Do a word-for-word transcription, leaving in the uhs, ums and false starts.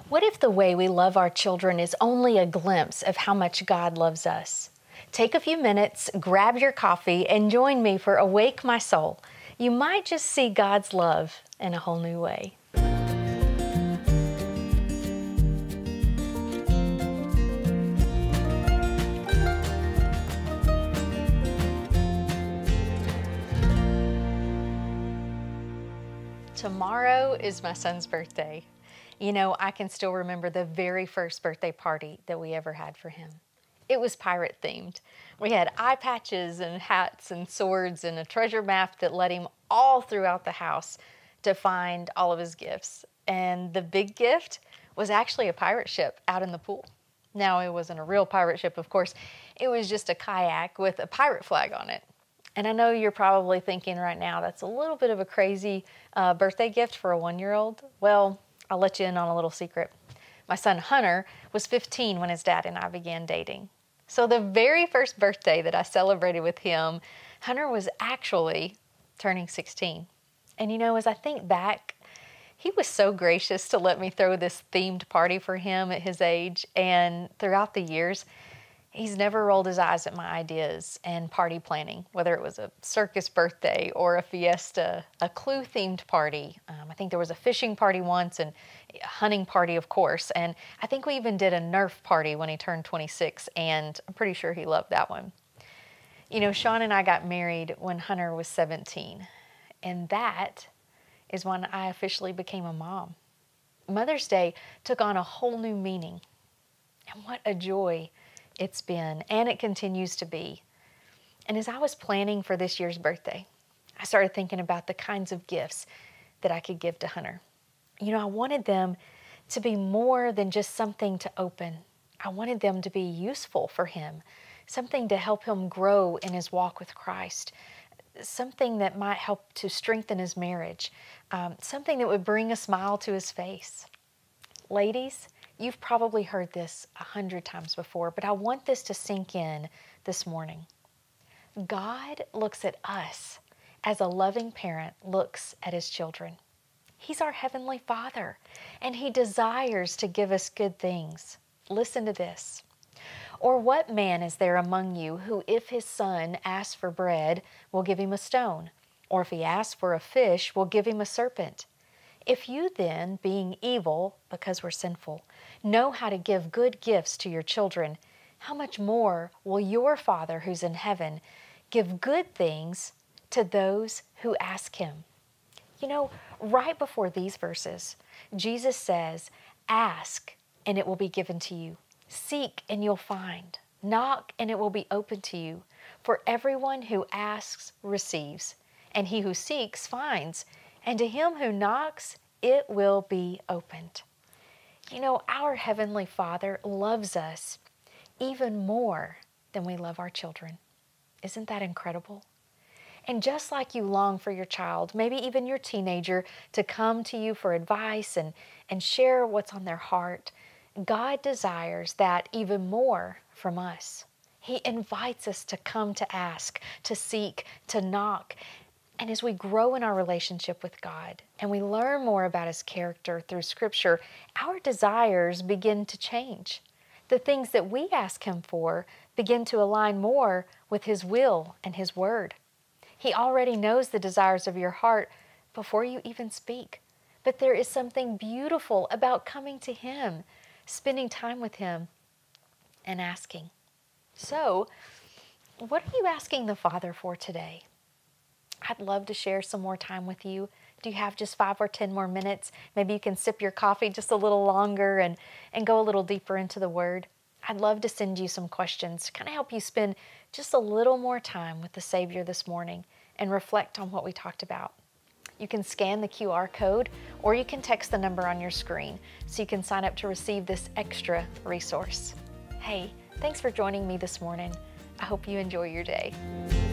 What if the way we love our children is only a glimpse of how much God loves us? Take a few minutes, grab your coffee, and join me for Awake My Soul. You might just see God's love in a whole new way. Tomorrow is my son's birthday. You know, I can still remember the very first birthday party that we ever had for him. It was pirate themed. We had eye patches and hats and swords and a treasure map that led him all throughout the house to find all of his gifts. And the big gift was actually a pirate ship out in the pool. Now, it wasn't a real pirate ship, of course. It was just a kayak with a pirate flag on it. And I know you're probably thinking right now, that's a little bit of a crazy uh, birthday gift for a one-year-old. Well, I'll let you in on a little secret. My son Hunter was fifteen when his dad and I began dating. So the very first birthday that I celebrated with him, Hunter was actually turning sixteen. And you know, as I think back, he was so gracious to let me throw this themed party for him at his age. And throughout the years, he's never rolled his eyes at my ideas and party planning, whether it was a circus birthday or a fiesta, a Clue-themed party. Um, I think there was a fishing party once and a hunting party, of course. And I think we even did a Nerf party when he turned twenty-six, and I'm pretty sure he loved that one. You know, Sean and I got married when Hunter was seventeen, and that is when I officially became a mom. Mother's Day took on a whole new meaning, and what a joy it's been, and it continues to be. And as I was planning for this year's birthday, I started thinking about the kinds of gifts that I could give to Hunter. You know, I wanted them to be more than just something to open. I wanted them to be useful for him, something to help him grow in his walk with Christ, something that might help to strengthen his marriage, um, something that would bring a smile to his face. Ladies, you've probably heard this a hundred times before, but I want this to sink in this morning. God looks at us as a loving parent looks at his children. He's our Heavenly Father, and He desires to give us good things. Listen to this. Or what man is there among you who, if his son asks for bread, will give him a stone? Or if he asks for a fish, will give him a serpent? If you then, being evil, because we're sinful, know how to give good gifts to your children, how much more will your Father who's in heaven give good things to those who ask Him? You know, right before these verses, Jesus says, ask and it will be given to you. Seek and you'll find. Knock and it will be open to you. For everyone who asks receives, and he who seeks finds, and to him who knocks it will be opened. You know, our Heavenly Father loves us even more than we love our children. Isn't that incredible? And just like you long for your child, maybe even your teenager, to come to you for advice and, and share what's on their heart, God desires that even more from us. He invites us to come to ask, to seek, to knock. And as we grow in our relationship with God and we learn more about His character through Scripture, our desires begin to change. The things that we ask Him for begin to align more with His will and His word. He already knows the desires of your heart before you even speak. But there is something beautiful about coming to Him, spending time with Him, and asking. So, what are you asking the Father for today? I'd love to share some more time with you. Do you have just five or ten more minutes? Maybe you can sip your coffee just a little longer and, and go a little deeper into the Word. I'd love to send you some questions to kind of help you spend just a little more time with the Savior this morning and reflect on what we talked about. You can scan the Q R code or you can text the number on your screen so you can sign up to receive this extra resource. Hey, thanks for joining me this morning. I hope you enjoy your day.